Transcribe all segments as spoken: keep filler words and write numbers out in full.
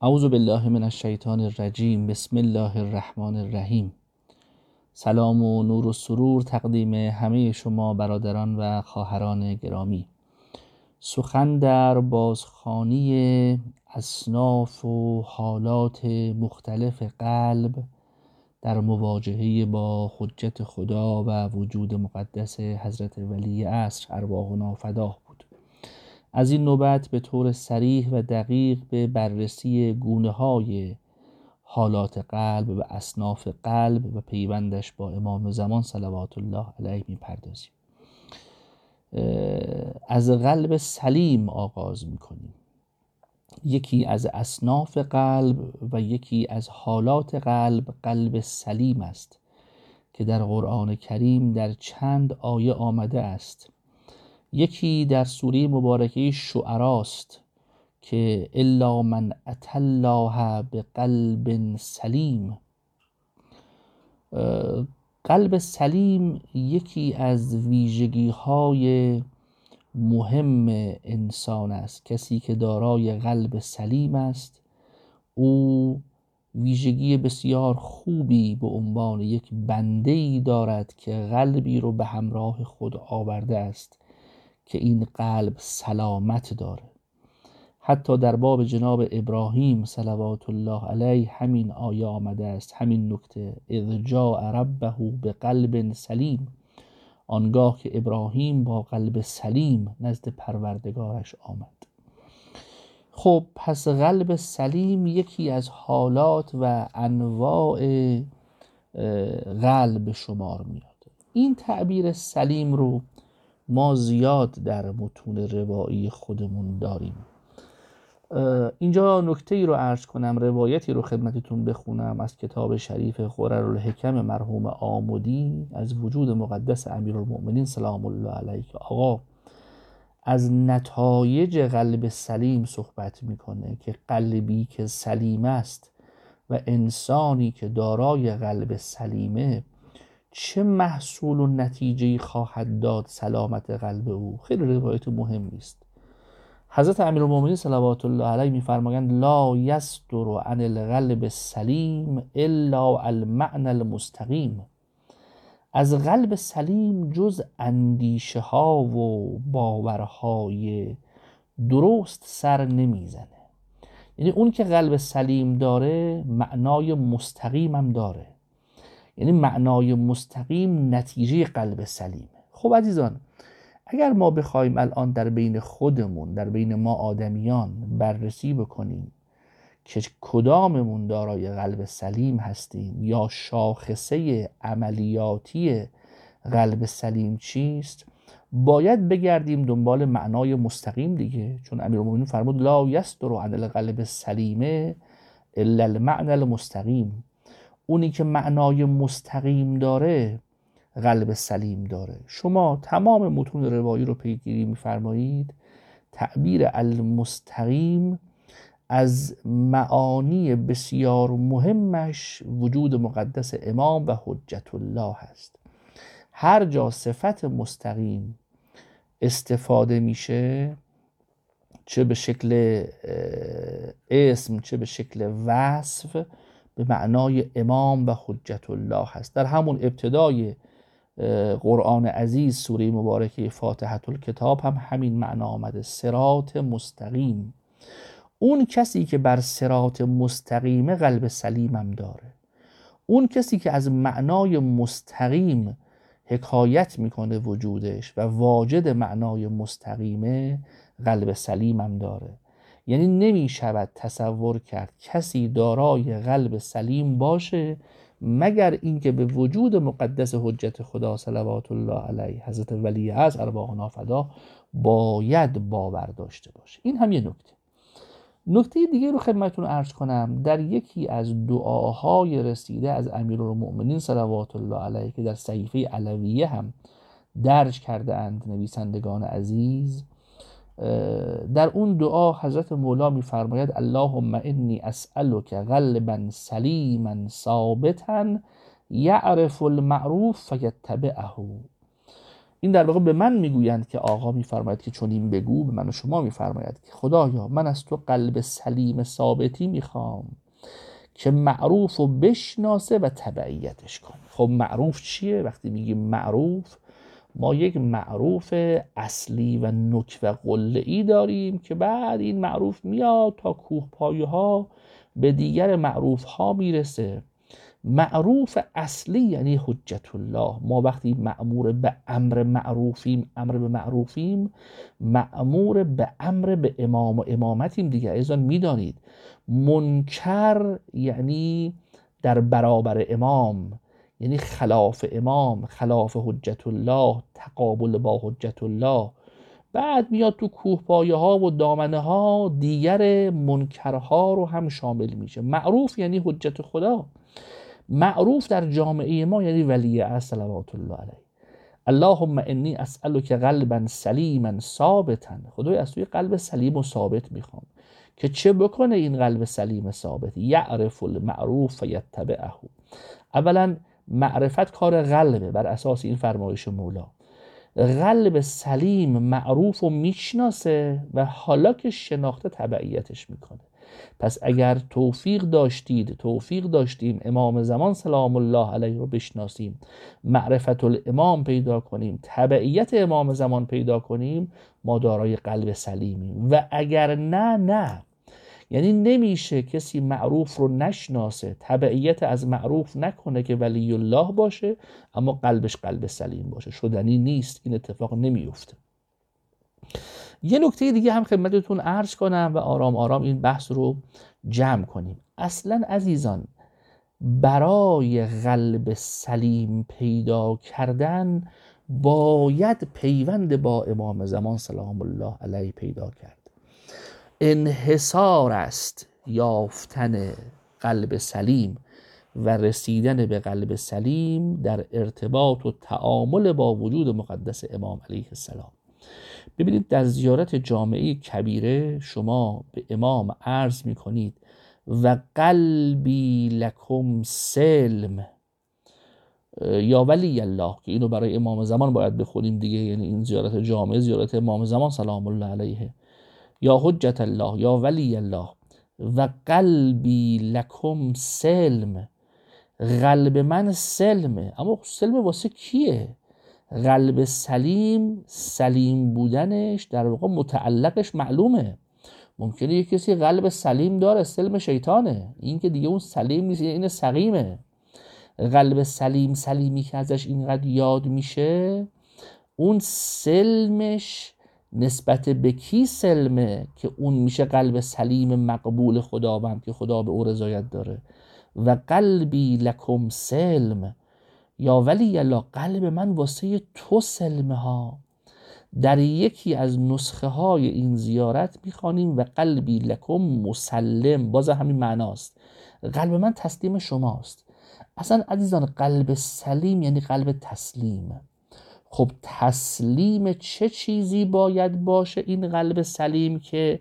اعوذ بالله من الشیطان الرجیم. بسم الله الرحمن الرحیم. سلام و نور و سرور تقدیم همه شما برادران و خواهران گرامی. سخن در بازخوانی اصناف و حالات مختلف قلب در مواجهه با حجت خدا و وجود مقدس حضرت ولی عصر ارواحنا فداه بود. از این نوبت به طور صریح و دقیق به بررسی گونه‌های حالات قلب و اصناف قلب و پیوندش با امام زمان صلوات الله علیه می‌پردازیم. از قلب سلیم آغاز می‌کنیم. یکی از اصناف قلب و یکی از حالات قلب قلب سلیم است که در قرآن کریم در چند آیه آمده است. یکی در سوره مبارکه شعراست که الا من اتى الله بقلب سلیم. قلب سلیم یکی از ویژگی های مهم انسان است. کسی که دارای قلب سلیم است او ویژگی بسیار خوبی به عنوان یک بنده‌ای دارد که قلبی رو به همراه خود آورده است که این قلب سلامت داره. حتی در باب جناب ابراهیم صلوات الله علیه همین آیه آمده است، همین نکته، اذ جاء ربه بقلب سلیم، آنگاه که ابراهیم با قلب سلیم نزد پروردگارش آمد. خب پس قلب سلیم یکی از حالات و انواع قلب شمار میاد. این تعبیر سلیم رو ما زیاد در متون روایی خودمون داریم. اینجا نکته ای رو عرض کنم، روایتی رو خدمتتون بخونم از کتاب شریف قررالحکم مرحوم آمدی از وجود مقدس امیرالمؤمنین سلام الله علیه که آقا از نتایج قلب سلیم صحبت میکنه که قلبی که سلیم است و انسانی که دارای قلب سلیمه چه محصول و نتیجه‌ای خواهد داد سلامت قلب او. خیلی روایت مهمی است. حضرت امیرالمؤمنین صلوات الله علیه می‌فرمایند لا یصدر عن القلب السلیم الا المعنى المستقیم. از قلب سلیم جز اندیشه ها و باورهای درست سر نمیزنه. یعنی اون که قلب سلیم داره معنای مستقیم هم داره. یعنی معنای مستقیم نتیجه قلب سلیمه. خب عزیزان، اگر ما بخوایم الان در بین خودمون، در بین ما آدمیان بررسی بکنیم که کداممون دارای قلب سلیم هستیم یا شاخصه عملیاتی قلب سلیم چیست، باید بگردیم دنبال معنای مستقیم دیگه، چون امیرالمومنین فرمود لا یصدر عن القلب السلیم الا المعنى المستقیم. اونی که معنای مستقیم داره قلب سلیم داره. شما تمام متون روایی رو پیگیری می‌فرمایید، تعبیر المستقیم از معانی بسیار مهمش وجود مقدس امام و حجت الله هست. هر جا صفت مستقیم استفاده میشه، چه به شکل اسم چه به شکل وصف، به معنای امام و حجت الله هست. در همون ابتدای قرآن عزیز سوره مبارکه فاتحه الکتاب هم همین معنا آمده، صراط مستقیم. اون کسی که بر صراط مستقیم قلب سلیم هم داره. اون کسی که از معنای مستقیم حکایت میکنه وجودش و واجد معنای مستقیمه قلب سلیم هم داره. یعنی نمی شود تصور کرد کسی دارای قلب سلیم باشه مگر اینکه به وجود مقدس حجت خدا صلوات الله علیه حضرت ولی عصر ارواحنا فداه باید باور داشته باشه. این هم یه نکته. نکته دیگه رو خدمتتون عرض کنم. در یکی از دعاهای رسیده از امیرالمؤمنین صلوات الله علیه که در صحیفه علویه هم درج کرده اند نویسندگان عزیز، در اون دعا حضرت مولا می‌فرماید اللهم انی اسألک قلبا سلیما ثابتا یعرف المعروف فیتبعه. این در واقع به من میگویند که آقا میفرماید که چون این بگو، به من و شما میفرماید که خدایا من از تو قلب سلیم ثابتی میخوام که معروف رو بشناسه و تبعیتش کنه. خب معروف چیه؟ وقتی میگیم معروف، ما یک معروف اصلی و نک و قله‌ای داریم که بعد این معروف میاد تا کوه پایه ها به دیگر معروف ها میرسه. معروف اصلی یعنی حجت الله. ما وقتی مأمور به امر معروفیم، امر به معروفیم، مأمور به امر به امام و امامتیم دیگه. ایضا میدانید منکر یعنی در برابر امام، یعنی خلاف امام، خلاف حجت الله، تقابل با حجت الله. بعد میاد تو کوه پایه ها و دامنه ها دیگر منکرها رو هم شامل میشه. معروف یعنی حجت خدا. معروف در جامعه ما یعنی ولی عصر صلوات الله علیه. اللهم انی اسألک قلبا سلیما ثابتا. خدای از توی قلب سلیم و ثابت میخوام که چه بکنه این قلب سلیم ثابت؟ یعرف المعروف و یتبعه. اولا معرفت کار قلبه بر اساس این فرمایش مولا. قلب سلیم معروف و میشناسه و حالا که شناخته تبعیتش میکنه. پس اگر توفیق داشتید، توفیق داشتیم امام زمان سلام الله علیه رو بشناسیم، معرفت الامام پیدا کنیم، تبعیت امام زمان پیدا کنیم، ما دارای قلب سلیمیم. و اگر نه نه یعنی نمیشه کسی معروف رو نشناسه، تبعیت از معروف نکنه که ولی الله باشه اما قلبش قلب سلیم باشه، شدنی نیست. این اتفاق نمیفته. یه نکته دیگه هم خدمتتون عرض کنم و آرام آرام این بحث رو جمع کنیم. اصلا عزیزان برای قلب سلیم پیدا کردن باید پیوند با امام زمان سلام الله علیه پیدا کرد. انحصار است یافتن قلب سلیم و رسیدن به قلب سلیم در ارتباط و تعامل با وجود مقدس امام علیه السلام. ببینید در زیارت جامعه کبیره شما به امام عرض می کنید و قلبی لکم سلم یا ولی الله، که اینو برای امام زمان باید بخونیم دیگه، یعنی این زیارت جامعه زیارت امام زمان سلام الله علیه، یا حجت الله یا ولی الله. و قلبی لکم سلم، قلب من سلمه. اما سلم واسه کیه؟ قلب سلیم، سلیم بودنش در واقع متعلقش معلومه. ممکنه یک کسی قلب سلیم داره، سلم شیطانه، این که دیگه اون سلیم نیست، این سقیمه. قلب سلیم، سلیمی که ازش اینقدر یاد میشه، اون سلمش نسبت به کی سلمه که اون میشه قلب سلیم مقبول خداوند که خدا به او رضایت داره. و قلبی لکم سلم یا ولی الله، قلب من واسه تو سلمه ها. در یکی از نسخه های این زیارت میخوانیم و قلبی لکم مسلم، باز همین معناست، قلب من تسلیم شماست. اصلا عزیزان قلب سلیم یعنی قلب تسلیم. خب تسلیم چه چیزی باید باشه این قلب سلیم که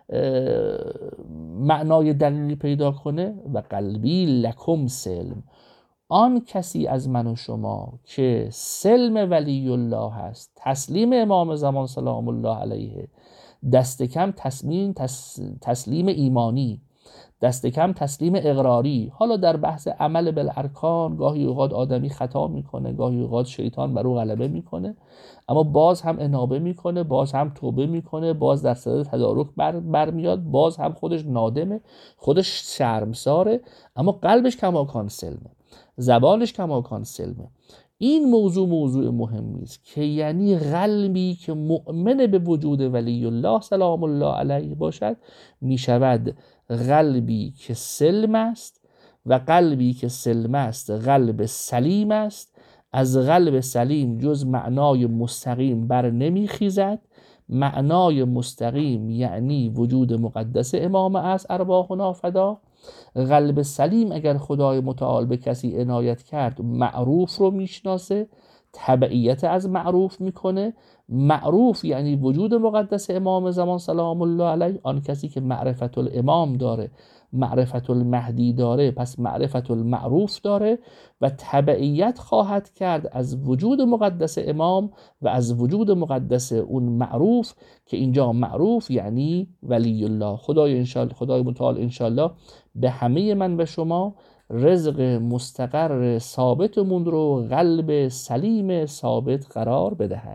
معنای دقیقی پیدا کنه؟ و قلبی لکم سلم، آن کسی از من و شما که سلم ولی الله هست، تسلیم امام زمان سلام الله علیه، دست کم تسلیم تس، تسلیم ایمانی، دست کم تسلیم اقراری. حالا در بحث عمل بالارکان گاهی اوقات آدمی خطا میکنه، گاهی اوقات شیطان بر او غلبه میکنه، اما باز هم انابه میکنه، باز هم توبه میکنه، باز در صدد تدارک بر برمیاد، باز هم خودش نادمه، خودش شرمساره، اما قلبش کماکان سلمه، زبانش کماکان سلمه. این موضوع موضوع مهمی است که یعنی قلبی که مؤمن به وجود ولی الله سلام الله علیه باشد میشود قلبی که سلم است، و قلبی که سلم است قلب سلیم است. از قلب سلیم جز معنای مستقیم بر نمیخیزد. معنای مستقیم یعنی وجود مقدس امام است ارواحنا فدا. قلب سلیم اگر خدای متعال به کسی عنایت کرد معروف رو میشناسه، تبعیت از معروف میکنه. معروف یعنی وجود مقدس امام زمان سلام الله علیه، آن کسی که معرفت الامام داره معرفت المهدی داره، پس معرفت المعروف داره و تبعیت خواهد کرد از وجود مقدس امام و از وجود مقدس اون معروف، که اینجا معروف یعنی ولی الله. خدای انشالله، خدای متعال انشالله به همه من و شما رزق مستقر ثابتمون رو قلب سلیم ثابت قرار بدهد.